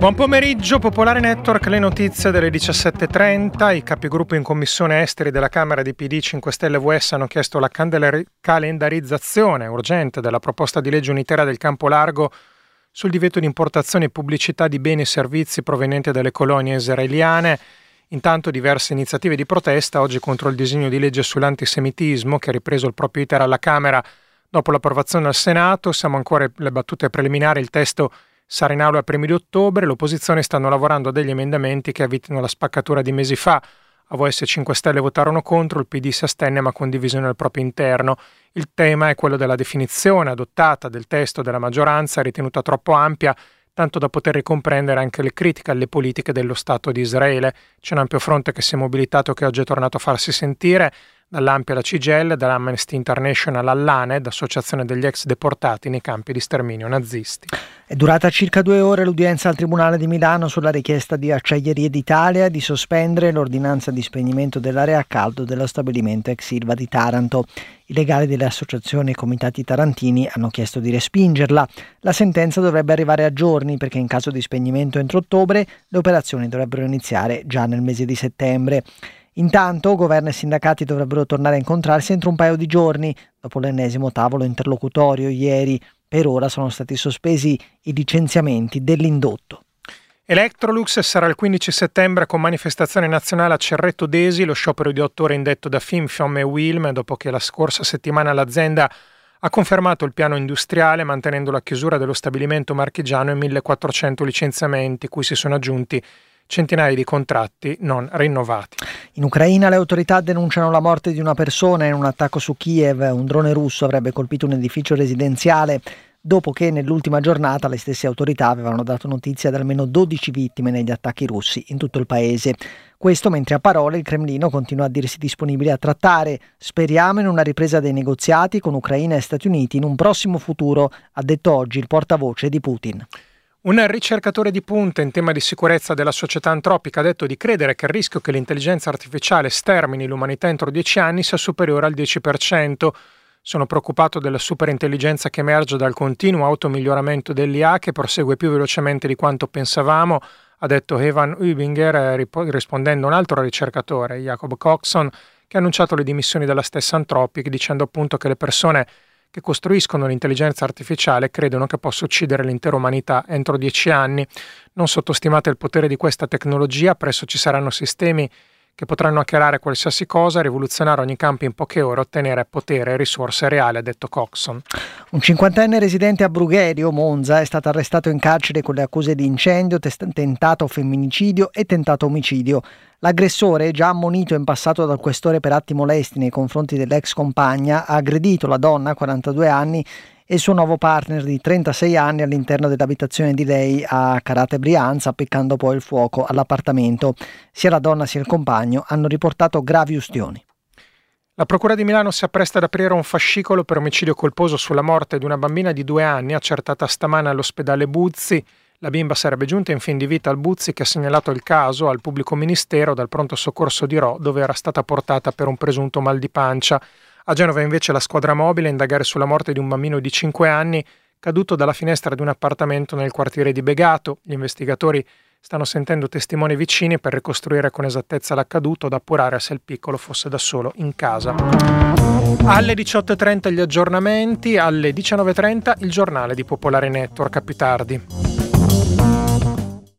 Buon pomeriggio, Popolare Network, le notizie delle 17.30. I capigruppo in Commissione Esteri della Camera di PD 5 Stelle VS hanno chiesto la calendarizzazione urgente della proposta di legge unitaria del campo largo sul divieto di importazione e pubblicità di beni e servizi provenienti dalle colonie israeliane. Intanto diverse iniziative di protesta oggi contro il disegno di legge sull'antisemitismo che ha ripreso il proprio iter alla Camera dopo l'approvazione al Senato. Siamo ancora alle battute preliminari, il testo sarà in aula ai primi di ottobre. L'opposizione stanno lavorando a degli emendamenti che evitino la spaccatura di mesi fa. AVS 5 Stelle votarono contro, il PD si astenne ma con divisione al proprio interno. Il tema è quello della definizione adottata del testo della maggioranza, ritenuta troppo ampia, tanto da poter ricomprendere anche le critiche alle politiche dello Stato di Israele. C'è un ampio fronte che si è mobilitato, che oggi è tornato a farsi sentire, dall'Ampia alla CGIL, dall'Amnesty International all'ANED, Associazione degli ex deportati nei campi di sterminio nazisti. È durata circa 2 ore l'udienza al Tribunale di Milano sulla richiesta di Acciaierie d'Italia di sospendere l'ordinanza di spegnimento dell'area a caldo dello stabilimento ex Ilva di Taranto. I legali delle associazioni e comitati tarantini hanno chiesto di respingerla. La sentenza dovrebbe arrivare a giorni perché in caso di spegnimento entro ottobre le operazioni dovrebbero iniziare già nel mese di settembre. Intanto governo e sindacati dovrebbero tornare a incontrarsi entro un paio di giorni, dopo l'ennesimo tavolo interlocutorio ieri. Per ora sono stati sospesi i licenziamenti dell'indotto. Electrolux sarà il 15 settembre con manifestazione nazionale a Cerreto d'Esi, lo sciopero di 8 ore indetto da FIM e Wilm, dopo che la scorsa settimana l'azienda ha confermato il piano industriale mantenendo la chiusura dello stabilimento marchigiano e 1.400 licenziamenti, cui si sono aggiunti centinaia di contratti non rinnovati. In Ucraina le autorità denunciano la morte di una persona in un attacco su Kiev. Un drone russo avrebbe colpito un edificio residenziale, dopo che nell'ultima giornata le stesse autorità avevano dato notizia di almeno 12 vittime negli attacchi russi in tutto il paese. Questo mentre a parole il Cremlino continua a dirsi disponibile a trattare. Speriamo in una ripresa dei negoziati con Ucraina e Stati Uniti in un prossimo futuro, ha detto oggi il portavoce di Putin. Un ricercatore di punta in tema di sicurezza della società antropica ha detto di credere che il rischio che l'intelligenza artificiale stermini l'umanità entro 10 anni sia superiore al 10%. Sono preoccupato della superintelligenza che emerge dal continuo automiglioramento dell'IA che prosegue più velocemente di quanto pensavamo, ha detto Evan Hubinger rispondendo a un altro ricercatore, Jacob Coxon, che ha annunciato le dimissioni della stessa Anthropic, dicendo appunto che le persone che costruiscono l'intelligenza artificiale credono che possa uccidere l'intera umanità entro 10 anni. Non sottostimate il potere di questa tecnologia, presto ci saranno sistemi che potranno hackerare qualsiasi cosa, rivoluzionare ogni campo in poche ore, ottenere potere e risorse reali, ha detto Coxon. Un 50enne residente a Brugherio, Monza, è stato arrestato in carcere con le accuse di incendio, tentato femminicidio e tentato omicidio. L'aggressore, già ammonito in passato dal questore per atti molesti nei confronti dell'ex compagna, ha aggredito la donna, 42 anni, e il suo nuovo partner di 36 anni all'interno dell'abitazione di lei a Carate Brianza, appiccando poi il fuoco all'appartamento. Sia la donna sia il compagno hanno riportato gravi ustioni. La Procura di Milano si appresta ad aprire un fascicolo per omicidio colposo sulla morte di una bambina di 2 anni accertata stamane all'ospedale Buzzi. La bimba sarebbe giunta in fin di vita al Buzzi, che ha segnalato il caso al pubblico ministero dal pronto soccorso di Rho, dove era stata portata per un presunto mal di pancia. A Genova invece la squadra mobile a indagare sulla morte di un bambino di 5 anni caduto dalla finestra di un appartamento nel quartiere di Begato. Gli investigatori stanno sentendo testimoni vicini per ricostruire con esattezza l'accaduto, da appurare se il piccolo fosse da solo in casa. Alle 18.30 gli aggiornamenti, alle 19.30 il giornale di Popolare Network. A più tardi.